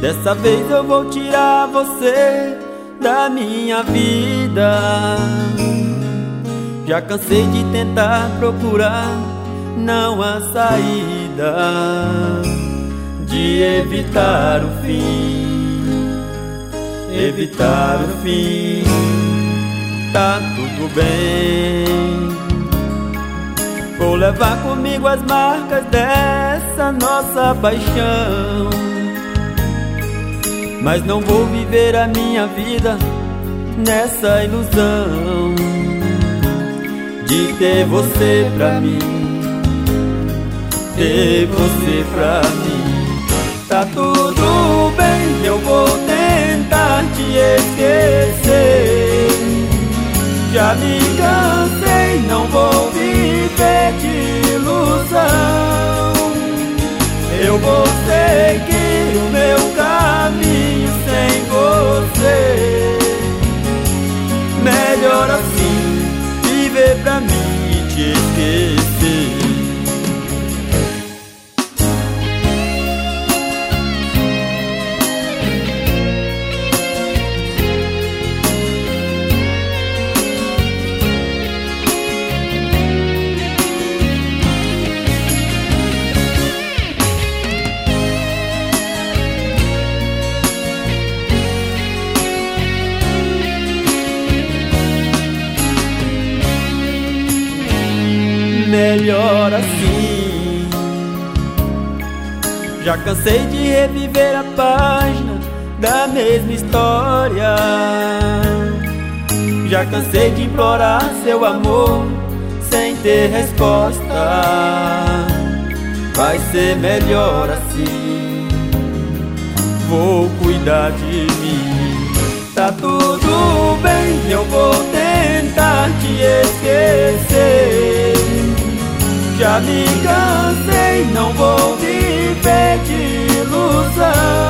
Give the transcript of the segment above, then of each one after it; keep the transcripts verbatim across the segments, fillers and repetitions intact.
Dessa vez eu vou tirar você da minha vida. Já cansei de tentar procurar, não há saída, de evitar o fim, evitar o fim. Tá tudo bem, vou levar comigo as marcas dessa nossa paixão, mas não vou viver a minha vida nessa ilusão de ter você pra mim, ter você pra mim. Tá tudo bem, eu vou tentar te esquecer. Já me cansei, não vou viver de ilusão. Eu vou seguir o meu caminho sem você. Melhor assim, viver pra mim e te esquecer. Melhor assim. Já cansei de reviver a página da mesma história. Já cansei de implorar seu amor sem ter resposta. Vai ser melhor assim, vou cuidar de mim. Tá tudo bem, eu vou tentar te esquecer. Já me cansei, não vou viver de ilusão.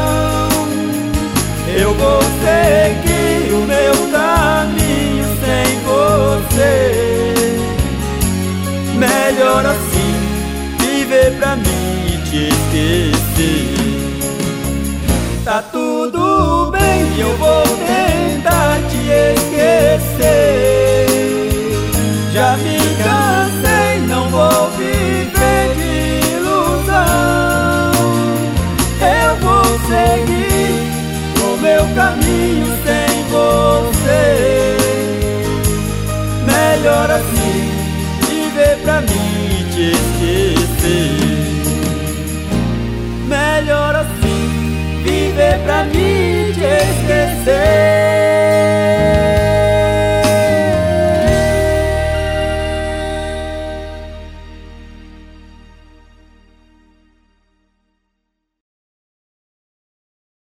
Eu vou seguir o meu caminho sem você. Melhor assim, viver pra mim e te esquecer. Tá tudo bem, eu vou tentar te esquecer. Já me cansei, não vou viver de ilusão. Eu vou seguir o meu caminho sem você. Melhor assim, viver pra mim e te esquecer. Melhor assim, viver pra mim e te esquecer.